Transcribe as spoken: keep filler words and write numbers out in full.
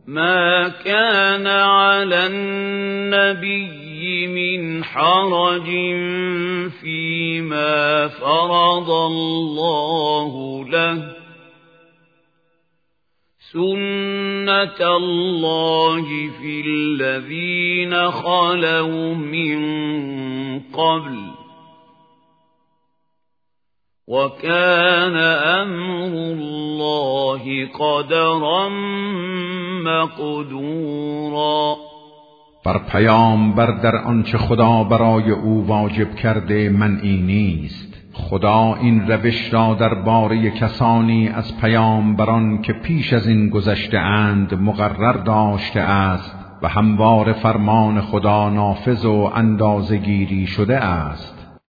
ما كان على النبي من حرج فيما فرض الله له سنة الله في الذين خلوا من قبل وكان أمر الله قدرا مقدورا. بر پیامبر در آنچه خدا برای او واجب کرده منعی نیست. خدا این روش را درباره کسانی از پیامبران که پیش از این گذشته اند مقرر داشته است و هموار فرمان خدا نافذ و اندازه‌گیری شده است.